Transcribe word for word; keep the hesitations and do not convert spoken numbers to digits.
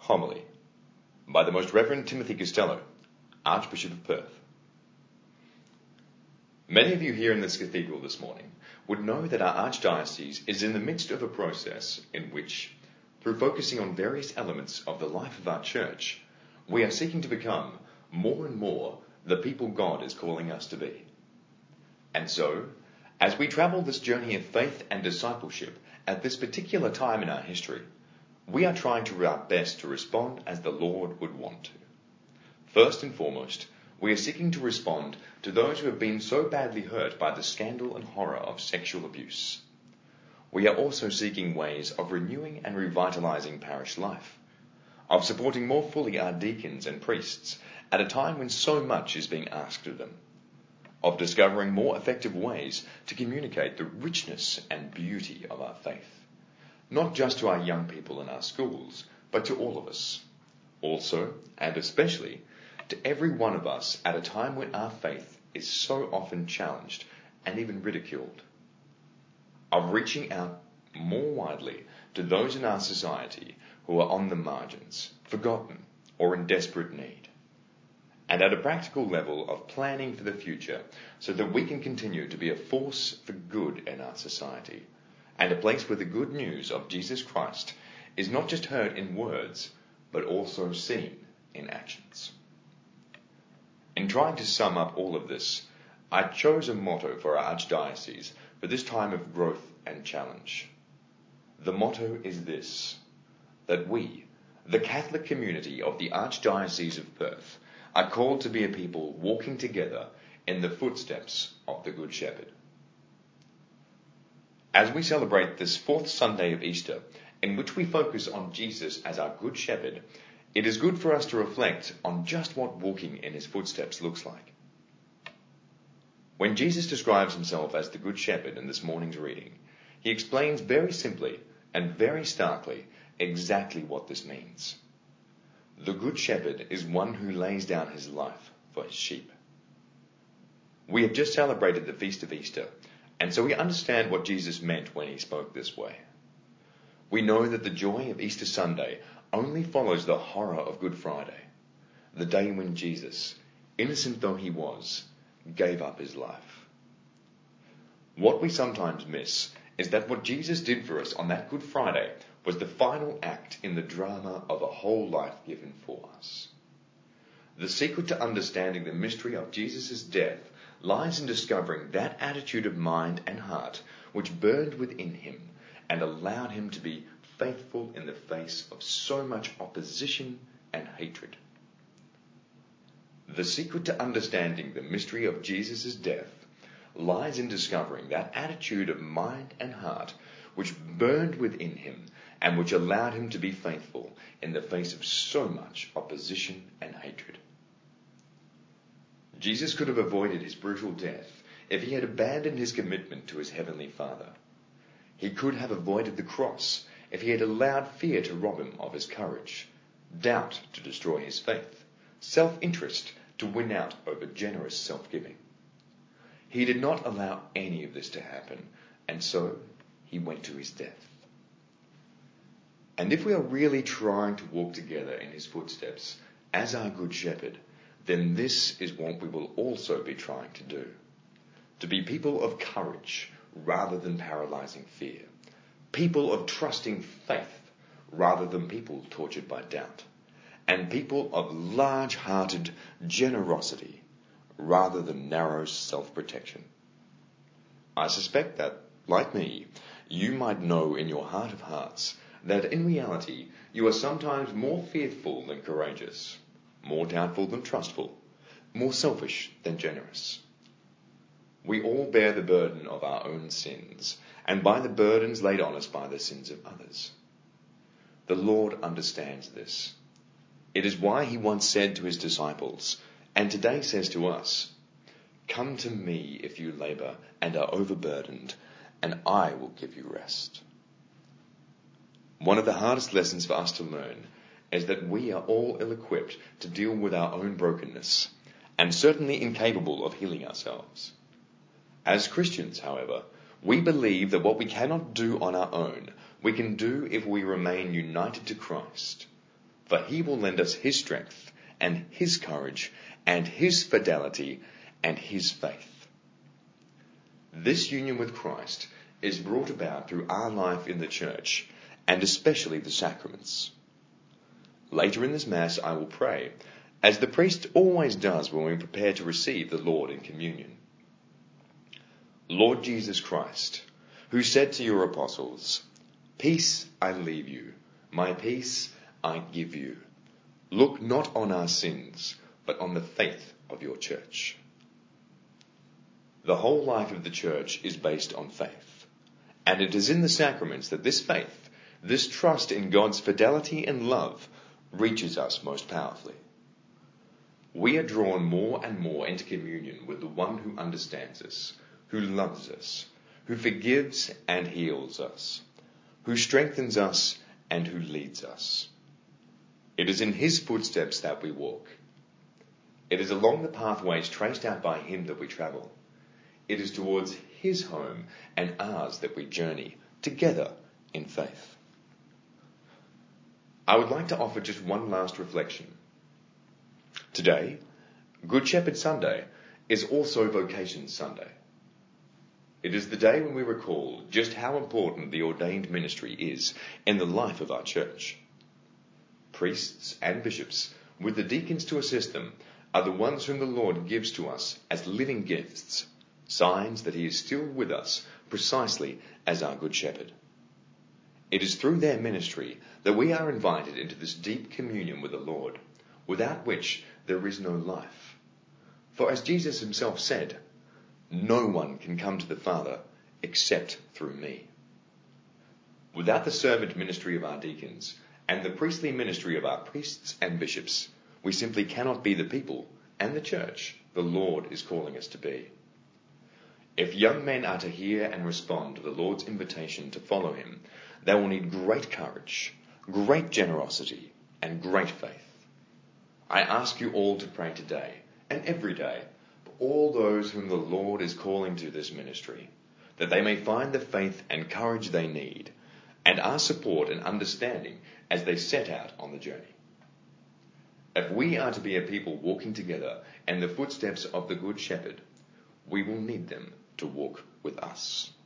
Homily by the Most Reverend Timothy Costello, Archbishop of Perth. Many of you here in this cathedral this morning would know that our Archdiocese is in the midst of a process in which, through focusing on various elements of the life of our Church, we are seeking to become more and more the people God is calling us to be. And so, as we travel this journey of faith and discipleship at this particular time in our history, we are trying to do our best to respond as the Lord would want to. First and foremost, we are seeking to respond to those who have been so badly hurt by the scandal and horror of sexual abuse. We are also seeking ways of renewing and revitalizing parish life, of supporting more fully our deacons and priests at a time when so much is being asked of them, of discovering more effective ways to communicate the richness and beauty of our faith, not just to our young people in our schools, but to all of us, also and especially to every one of us at a time when our faith is so often challenged and even ridiculed, of reaching out more widely to those in our society who are on the margins, forgotten, or in desperate need, and at a practical level of planning for the future so that we can continue to be a force for good in our society, and a place where the good news of Jesus Christ is not just heard in words, but also seen in actions. In trying to sum up all of this, I chose a motto for our Archdiocese for this time of growth and challenge. The motto is this: that we, the Catholic community of the Archdiocese of Perth, are called to be a people walking together in the footsteps of the Good Shepherd. As we celebrate this fourth Sunday of Easter, in which we focus on Jesus as our Good Shepherd, it is good for us to reflect on just what walking in his footsteps looks like. When Jesus describes himself as the Good Shepherd in this morning's reading, he explains very simply and very starkly exactly what this means. The Good Shepherd is one who lays down his life for his sheep. We have just celebrated the Feast of Easter, and so we understand what Jesus meant when he spoke this way. We know that the joy of Easter Sunday only follows the horror of Good Friday, the day when Jesus, innocent though he was, gave up his life. What we sometimes miss is that what Jesus did for us on that Good Friday was the final act in the drama of a whole life given for us. The secret to understanding the mystery of Jesus' death lies in discovering that attitude of mind and heart which burned within him and allowed him to be faithful in the face of so much opposition and hatred. The secret to understanding the mystery of Jesus' death lies in discovering that attitude of mind and heart which burned within him and which allowed him to be faithful in the face of so much opposition and hatred. Jesus could have avoided his brutal death if he had abandoned his commitment to his heavenly Father. He could have avoided the cross if he had allowed fear to rob him of his courage, doubt to destroy his faith, self-interest to win out over generous self-giving. He did not allow any of this to happen, and so he went to his death. And if we are really trying to walk together in his footsteps as our Good Shepherd, then this is what we will also be trying to do. To be people of courage rather than paralyzing fear. People of trusting faith rather than people tortured by doubt. And people of large-hearted generosity rather than narrow self-protection. I suspect that, like me, you might know in your heart of hearts that in reality you are sometimes more fearful than courageous, more doubtful than trustful, more selfish than generous. We all bear the burden of our own sins, and by the burdens laid on us by the sins of others. The Lord understands this. It is why he once said to his disciples, and today says to us, "Come to me if you labor and are overburdened, and I will give you rest." One of the hardest lessons for us to learn is that we are all ill-equipped to deal with our own brokenness, and certainly incapable of healing ourselves. As Christians, however, we believe that what we cannot do on our own, we can do if we remain united to Christ. for he will lend us his strength and his courage and his fidelity and his faith. This union with Christ is brought about through our life in the church, and especially the sacraments. Later in this Mass I will pray, as the priest always does when we prepare to receive the Lord in communion. Lord Jesus Christ, who said to your apostles, "Peace I leave you, my peace I give you. Look not on our sins, but on the faith of your church." The whole life of the church is based on faith, and it is in the sacraments that this faith, this trust in God's fidelity and love, reaches us most powerfully. We are drawn more and more into communion with the one who understands us, who loves us, who forgives and heals us, who strengthens us and who leads us. It is in his footsteps that we walk. It is along the pathways traced out by him that we travel. It is towards his home and ours that we journey, together in faith. I would like to offer just one last reflection. Today, Good Shepherd Sunday is also Vocation Sunday. It is the day when we recall just how important the ordained ministry is in the life of our church. Priests and bishops, with the deacons to assist them, are the ones whom the Lord gives to us as living gifts, signs that he is still with us precisely as our Good Shepherd. It is through their ministry that we are invited into this deep communion with the Lord, without which there is no life. For as Jesus himself said, "No one can come to the Father except through me." Without the servant ministry of our deacons and the priestly ministry of our priests and bishops, we simply cannot be the people and the church the Lord is calling us to be. If young men are to hear and respond to the Lord's invitation to follow him, they will need great courage, great generosity, and great faith. I ask you all to pray today and every day for all those whom the Lord is calling to this ministry, that they may find the faith and courage they need, and our support and understanding as they set out on the journey. If we are to be a people walking together in the footsteps of the Good Shepherd, we will need them to walk with us.